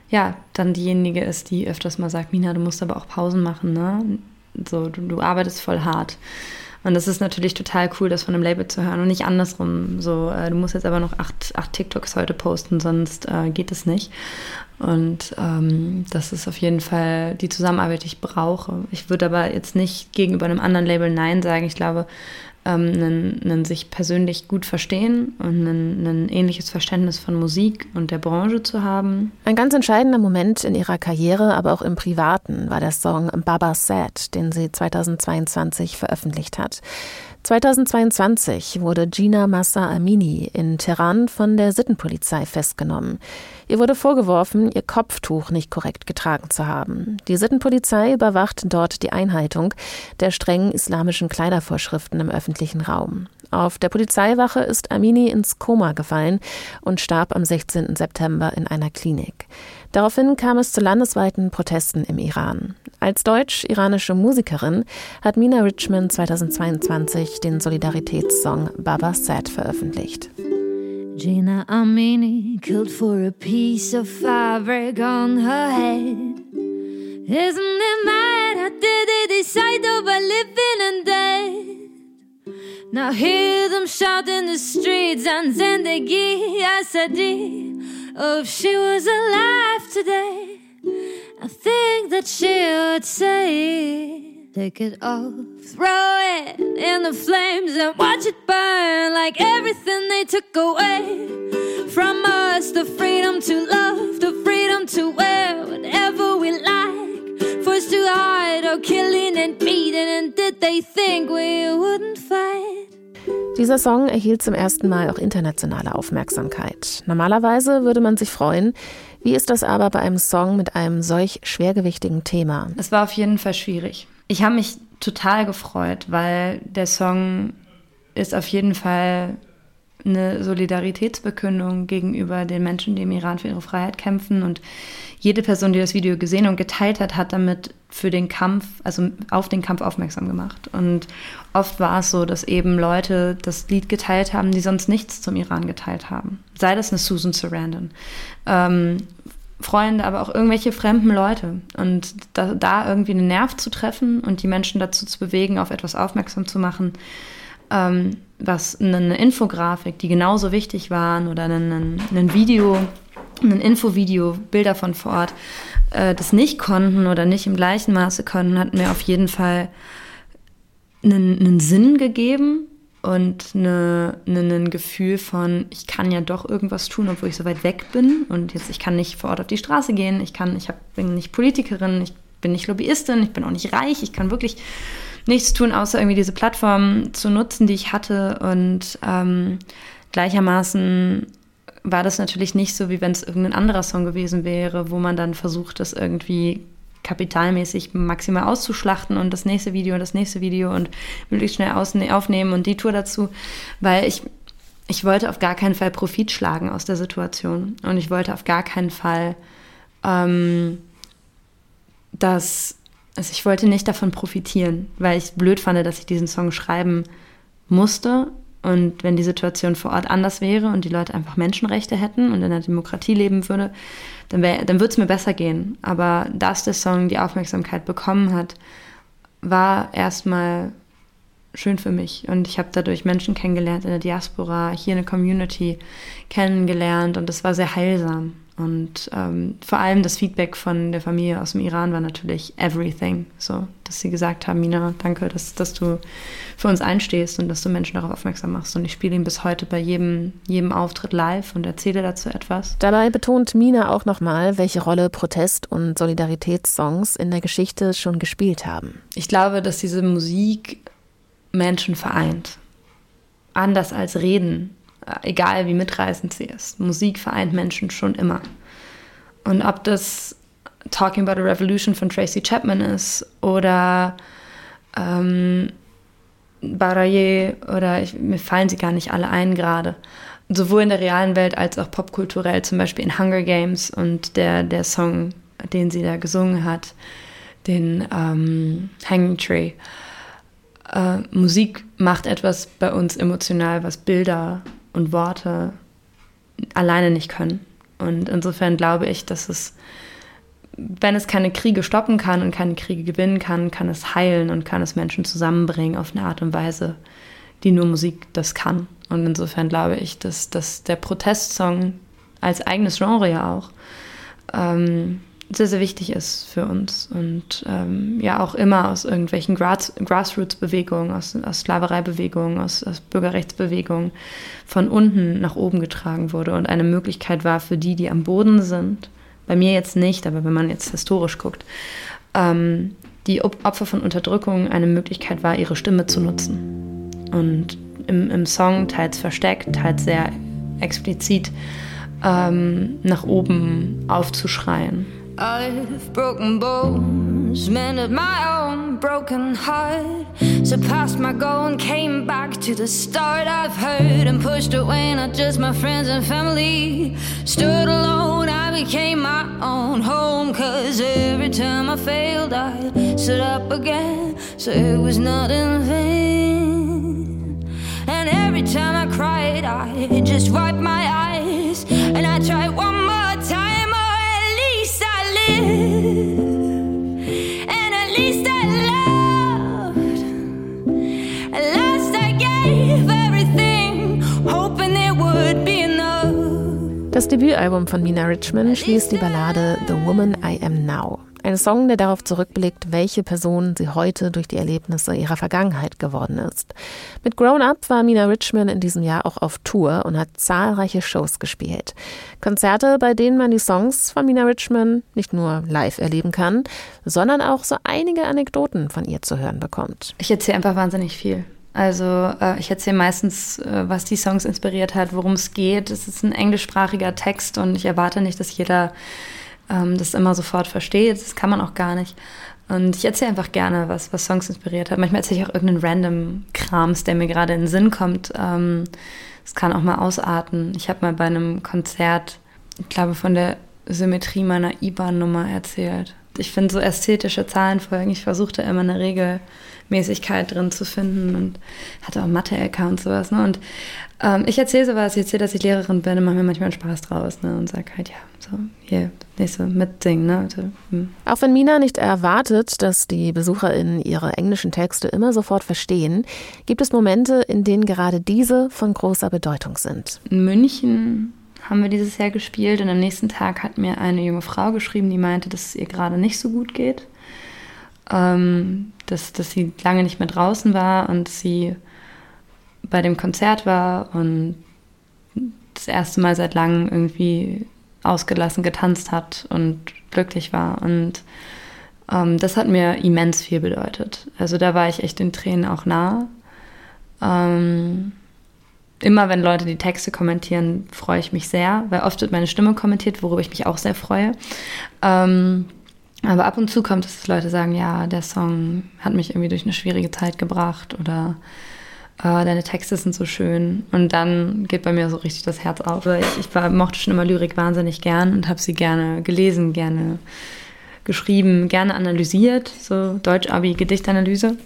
ja, dann diejenige ist, die öfters mal sagt, Mina, du musst aber auch Pausen machen, ne? So, du, du arbeitest voll hart. Und das ist natürlich total cool, das von einem Label zu hören und nicht andersrum. So, äh, du musst jetzt aber noch acht, acht TikToks heute posten, sonst äh, geht es nicht. Und ähm, das ist auf jeden Fall die Zusammenarbeit, die ich brauche. Ich würde aber jetzt nicht gegenüber einem anderen Label Nein sagen. Ich glaube, ähm, einen, einen sich persönlich gut verstehen und ein, ein ähnliches Verständnis von Musik und der Branche zu haben. Ein ganz entscheidender Moment in ihrer Karriere, aber auch im Privaten, war der Song Baba Sad, den sie zweitausendzweiundzwanzig veröffentlicht hat. zweitausendzweiundzwanzig wurde Jina Mahsa Amini in Teheran von der Sittenpolizei festgenommen. Ihr wurde vorgeworfen, ihr Kopftuch nicht korrekt getragen zu haben. Die Sittenpolizei überwacht dort die Einhaltung der strengen islamischen Kleidervorschriften im öffentlichen Raum. Auf der Polizeiwache ist Amini ins Koma gefallen und starb am sechzehnten September in einer Klinik. Daraufhin kam es zu landesweiten Protesten im Iran. Als deutsch-iranische Musikerin hat Mina Richman zweitausendzweiundzwanzig den Solidaritätssong Baba Sad veröffentlicht. Jina Amini killed for a piece of fabric on her head. Isn't it mad? How did they decide over living and dead? Now hear them shout in the streets and Zendegi Asadi. Oh, if she was alive today, I think that she would say, take it off, throw it in the flames and watch it burn like everything they took away from us. The freedom to love, the freedom to wear whatever we like. Forced to hide or killing and beating, and did they think we wouldn't fight? Dieser Song erhielt zum ersten Mal auch internationale Aufmerksamkeit. Normalerweise würde man sich freuen. Wie ist das aber bei einem Song mit einem solch schwergewichtigen Thema? Es war auf jeden Fall schwierig. Ich habe mich total gefreut, weil der Song ist auf jeden Fall eine Solidaritätsbekundung gegenüber den Menschen, die im Iran für ihre Freiheit kämpfen. Und jede Person, die das Video gesehen und geteilt hat, hat damit für den Kampf, also auf den Kampf aufmerksam gemacht. Und oft war es so, dass eben Leute das Lied geteilt haben, die sonst nichts zum Iran geteilt haben. Sei das eine Susan Sarandon, ähm, Freunde, aber auch irgendwelche fremden Leute. Und da, da irgendwie einen Nerv zu treffen und die Menschen dazu zu bewegen, auf etwas aufmerksam zu machen, ähm, was eine Infografik, die genauso wichtig waren, oder ein, ein Video, ein Infovideo, Bilder von vor Ort, äh, das nicht konnten oder nicht im gleichen Maße konnten, hat mir auf jeden Fall einen, einen Sinn gegeben und eine, eine, ein Gefühl von, ich kann ja doch irgendwas tun, obwohl ich so weit weg bin. Und jetzt, ich kann nicht vor Ort auf die Straße gehen, ich kann, ich hab, bin nicht Politikerin, ich bin nicht Lobbyistin, ich bin auch nicht reich, ich kann wirklich nichts tun, außer irgendwie diese Plattform zu nutzen, die ich hatte. Und ähm, gleichermaßen war das natürlich nicht so, wie wenn es irgendein anderer Song gewesen wäre, wo man dann versucht, das irgendwie kapitalmäßig maximal auszuschlachten und das nächste Video und das nächste Video und möglichst schnell ausne- aufnehmen und die Tour dazu, weil ich, ich wollte auf gar keinen Fall Profit schlagen aus der Situation und ich wollte auf gar keinen Fall, ähm, dass, also ich wollte nicht davon profitieren, weil ich blöd fand, dass ich diesen Song schreiben musste. Und wenn die Situation vor Ort anders wäre und die Leute einfach Menschenrechte hätten und in der Demokratie leben würde, dann, wär, dann würde es mir besser gehen. Aber dass der Song die Aufmerksamkeit bekommen hat, war erstmal schön für mich. Und ich habe dadurch Menschen kennengelernt in der Diaspora, hier eine Community kennengelernt und das war sehr heilsam. Und ähm, vor allem das Feedback von der Familie aus dem Iran war natürlich everything. So, dass sie gesagt haben, Mina, danke, dass, dass du für uns einstehst und dass du Menschen darauf aufmerksam machst. Und ich spiele ihn bis heute bei jedem, jedem Auftritt live und erzähle dazu etwas. Dabei betont Mina auch nochmal, welche Rolle Protest- und Solidaritätssongs in der Geschichte schon gespielt haben. Ich glaube, dass diese Musik Menschen vereint. Anders als Reden. Egal wie mitreißend sie ist. Musik vereint Menschen schon immer. Und ob das Talking About a Revolution von Tracy Chapman ist oder ähm, Baraye oder ich, mir fallen sie gar nicht alle ein gerade. Sowohl in der realen Welt als auch popkulturell, zum Beispiel in Hunger Games und der, der Song, den sie da gesungen hat, den ähm, Hanging Tree. Äh, Musik macht etwas bei uns emotional, was Bilder und Worte alleine nicht können. Und insofern glaube ich, dass es, wenn es keine Kriege stoppen kann und keine Kriege gewinnen kann, kann es heilen und kann es Menschen zusammenbringen auf eine Art und Weise, die nur Musik das kann. Und insofern glaube ich, dass, dass der Protestsong als eigenes Genre ja auch ähm, sehr, sehr wichtig ist für uns. Und ähm, ja auch immer aus irgendwelchen Grass, Grassroots-Bewegungen, aus, aus Sklavereibewegungen, aus, aus Bürgerrechtsbewegungen von unten nach oben getragen wurde und eine Möglichkeit war für die, die am Boden sind, bei mir jetzt nicht, aber wenn man jetzt historisch guckt, ähm, die Opfer von Unterdrückung eine Möglichkeit war, ihre Stimme zu nutzen. Und im, im Song teils versteckt, teils sehr explizit ähm, nach oben aufzuschreien. I've broken bones, mended my own broken heart, surpassed my goal and came back to the start. I've hurt and pushed away not just my friends and family, stood alone, I became my own home, cause every time I failed I stood up again, so it was not in vain. And every time I cried I just wiped my eyes, and I tried one more time. And at least I loved. At last I gave everything, hoping there would be enough. Das Debütalbum von Mina Richmond schließt die Ballade The Woman I Am Now. Ein Song, der darauf zurückblickt, welche Person sie heute durch die Erlebnisse ihrer Vergangenheit geworden ist. Mit Grown Up war Mina Richmond in diesem Jahr auch auf Tour und hat zahlreiche Shows gespielt. Konzerte, bei denen man die Songs von Mina Richmond nicht nur live erleben kann, sondern auch so einige Anekdoten von ihr zu hören bekommt. Ich erzähle einfach wahnsinnig viel. Also äh, ich erzähle meistens, äh, was die Songs inspiriert hat, worum es geht. Es ist ein englischsprachiger Text und ich erwarte nicht, dass jeder ähm, das immer sofort versteht. Das kann man auch gar nicht. Und ich erzähle einfach gerne, was, was Songs inspiriert hat. Manchmal erzähle ich auch irgendeinen random Krams, der mir gerade in den Sinn kommt. Ähm, das kann auch mal ausarten. Ich habe mal bei einem Konzert, ich glaube, von der Symmetrie meiner I B A N-Nummer erzählt. Ich finde so ästhetische Zahlenfolgen, ich versuchte immer eine Regelmäßigkeit drin zu finden und hatte auch Mathe-L K und sowas. Ne? Und ähm, ich erzähle sowas, ich erzähle, dass ich Lehrerin bin und mache mir manchmal einen Spaß draus, ne? Und sage halt, ja, so, hier, nächste mitsingen. Ne? Also, hm. Auch wenn Mina nicht erwartet, dass die BesucherInnen ihre englischen Texte immer sofort verstehen, gibt es Momente, in denen gerade diese von großer Bedeutung sind. In München haben wir dieses Jahr gespielt und am nächsten Tag hat mir eine junge Frau geschrieben, die meinte, dass es ihr gerade nicht so gut geht, ähm, dass, dass sie lange nicht mehr draußen war und sie bei dem Konzert war und das erste Mal seit langem irgendwie ausgelassen getanzt hat und glücklich war und ähm, das hat mir immens viel bedeutet. Also da war ich echt den Tränen auch nah. Ähm, Immer wenn Leute die Texte kommentieren, freue ich mich sehr, weil oft wird meine Stimme kommentiert, worüber ich mich auch sehr freue. Ähm, aber ab und zu kommt es, dass Leute sagen, ja, der Song hat mich irgendwie durch eine schwierige Zeit gebracht oder äh, deine Texte sind so schön. Und dann geht bei mir so richtig das Herz auf. Ich, ich war, mochte schon immer Lyrik wahnsinnig gern und habe sie gerne gelesen, gerne geschrieben, gerne analysiert, so Deutsch-Abi, Gedichtanalyse,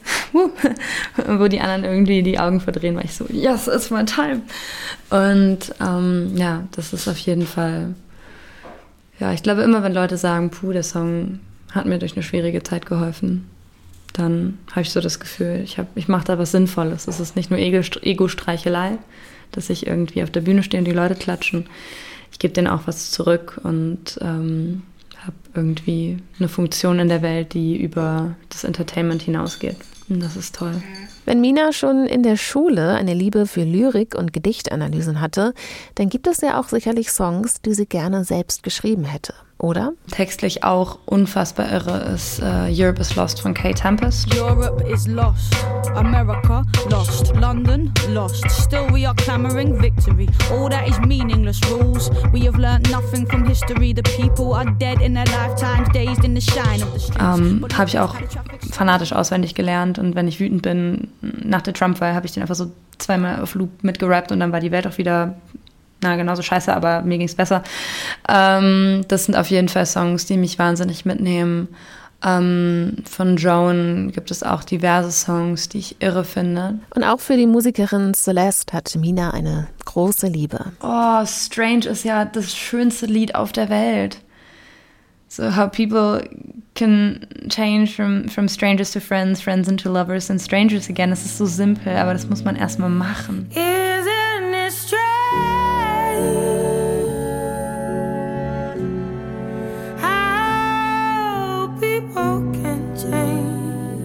wo die anderen irgendwie die Augen verdrehen, weil ich so, yes, it's my time. Und ähm, ja, das ist auf jeden Fall, ja, ich glaube immer, wenn Leute sagen, puh, der Song hat mir durch eine schwierige Zeit geholfen, dann habe ich so das Gefühl, ich, hab, ich mache da was Sinnvolles. Es ist nicht nur Ego-Streichelei, dass ich irgendwie auf der Bühne stehe und die Leute klatschen. Ich gebe denen auch was zurück und ähm, habe irgendwie eine Funktion in der Welt, die über das Entertainment hinausgeht. Und das ist toll. Wenn Mina schon in der Schule eine Liebe für Lyrik und Gedichtanalysen hatte, dann gibt es ja auch sicherlich Songs, die sie gerne selbst geschrieben hätte, oder? Textlich auch unfassbar irre ist uh, Europe is Lost von Kay Tempest. Europe is lost, America lost, London lost, still we are clamoring victory. All that is meaningless rules, we have learned nothing from history. The people are dead in their lifetimes, dazed in the shine of the streets. Um, habe ich auch fanatisch auswendig gelernt und wenn ich wütend bin, nach der Trump-Wahl habe ich den einfach so zweimal auf Loop mitgerappt und dann war die Welt auch wieder na, genauso scheiße, aber mir ging es besser. Ähm, das sind auf jeden Fall Songs, die mich wahnsinnig mitnehmen. Ähm, von Joan gibt es auch diverse Songs, die ich irre finde. Und auch für die Musikerin Celeste hat Mina eine große Liebe. Oh, Strange ist ja das schönste Lied auf der Welt. So how people can change from, from strangers to friends, friends into lovers and strangers again. Das ist so simpel, aber das muss man erstmal machen. Isn't it strange how people can change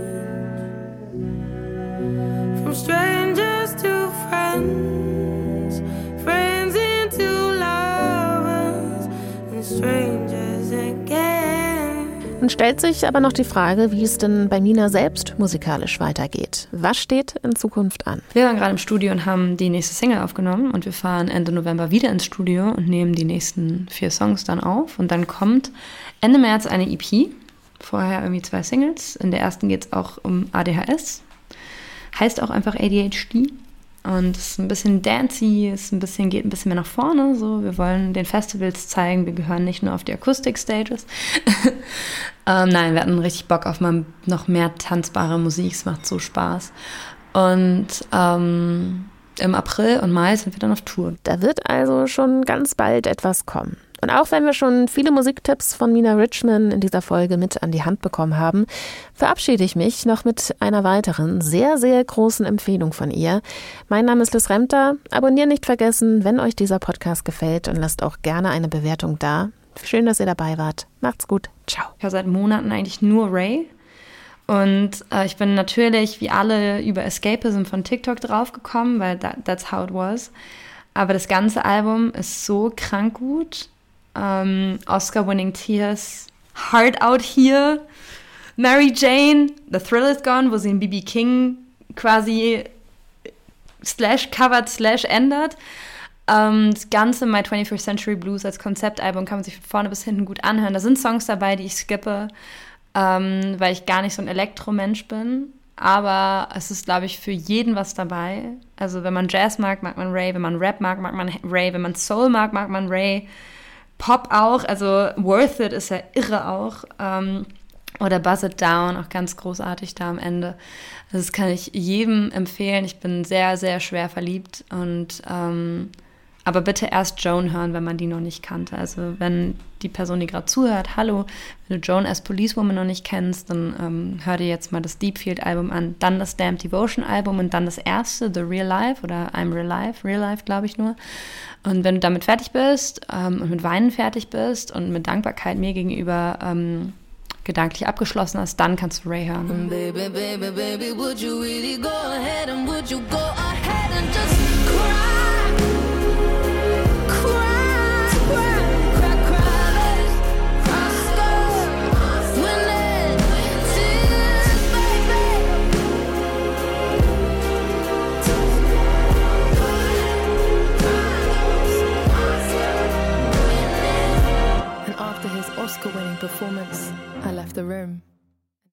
from strangers to friends, friends into lovers and strangers. Dann stellt sich aber noch die Frage, wie es denn bei Mina selbst musikalisch weitergeht. Was steht in Zukunft an? Wir waren gerade im Studio und haben die nächste Single aufgenommen und wir fahren Ende November wieder ins Studio und nehmen die nächsten vier Songs dann auf. Und dann kommt Ende März eine E P, vorher irgendwie zwei Singles. In der ersten geht es auch um A D H S, heißt auch einfach A D H D. Und es ist ein bisschen dancey, es ein bisschen, geht ein bisschen mehr nach vorne. So. Wir wollen den Festivals zeigen, wir gehören nicht nur auf die Akustik-Stages. ähm, nein, wir hatten richtig Bock auf mal noch mehr tanzbare Musik, es macht so Spaß. Und ähm, im April und Mai sind wir dann auf Tour. Da wird also schon ganz bald etwas kommen. Und auch wenn wir schon viele Musiktipps von Mina Richman in dieser Folge mit an die Hand bekommen haben, verabschiede ich mich noch mit einer weiteren sehr, sehr großen Empfehlung von ihr. Mein Name ist Liz Remter. Abonnieren nicht vergessen, wenn euch dieser Podcast gefällt, und lasst auch gerne eine Bewertung da. Schön, dass ihr dabei wart. Macht's gut. Ciao. Ich höre seit Monaten eigentlich nur Ray. Und äh, ich bin natürlich, wie alle, über Escapism von TikTok draufgekommen, weil that, that's how it was. Aber das ganze Album ist so krank gut. Um, Oscar-winning Tears, Heart Out Here, Mary Jane, The Thrill Is Gone, wo sie in B B King quasi slash covert slash ändert. Um, das ganze My twenty-first Century Blues als Konzeptalbum kann man sich von vorne bis hinten gut anhören. Da sind Songs dabei, die ich skippe, um, weil ich gar nicht so ein Elektromensch bin. Aber es ist, glaube ich, für jeden was dabei. Also wenn man Jazz mag, mag man Ray. Wenn man Rap mag, mag man Ray. Wenn man Soul mag, mag man Ray. Pop auch, also Worth It ist ja irre auch. Ähm, oder Buzz It Down, auch ganz großartig da am Ende. Also das kann ich jedem empfehlen. Ich bin sehr, sehr schwer verliebt. Und ähm, aber bitte erst Joan hören, wenn man die noch nicht kannte. Also wenn die Person, die gerade zuhört, hallo, wenn du Joan as Policewoman noch nicht kennst, dann ähm, hör dir jetzt mal das Deepfield-Album an, dann das Damned Devotion-Album und dann das erste, The Real Life oder I'm Real Life, Real Life glaube ich nur. Und wenn du damit fertig bist ähm, und mit Weinen fertig bist und mit Dankbarkeit mir gegenüber ähm, gedanklich abgeschlossen hast, dann kannst du Ray hören. Baby, baby, baby, would you really go ahead and would you go ahead and just cry? Oscar-winning performance, I left the room.